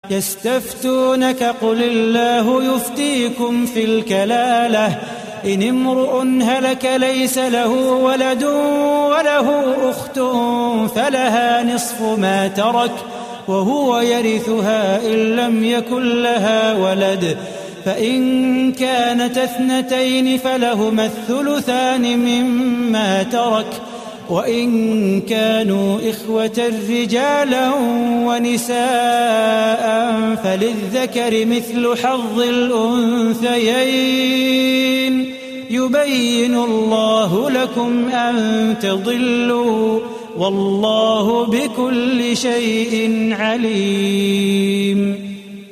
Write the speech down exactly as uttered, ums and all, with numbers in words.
يستفتونك قل الله يفتيكم في الكلالة إن امرؤ هلك ليس له ولد وله أخت فلها نصف ما ترك وهو يرثها إن لم يكن لها ولد فإن كانت اثنتين فلهما الثلثان مما ترك وإن كانوا إخوة رجالا ونساء فللذكر مثل حظ الأنثيين يبين الله لكم أن تضلوا والله بكل شيء عليم.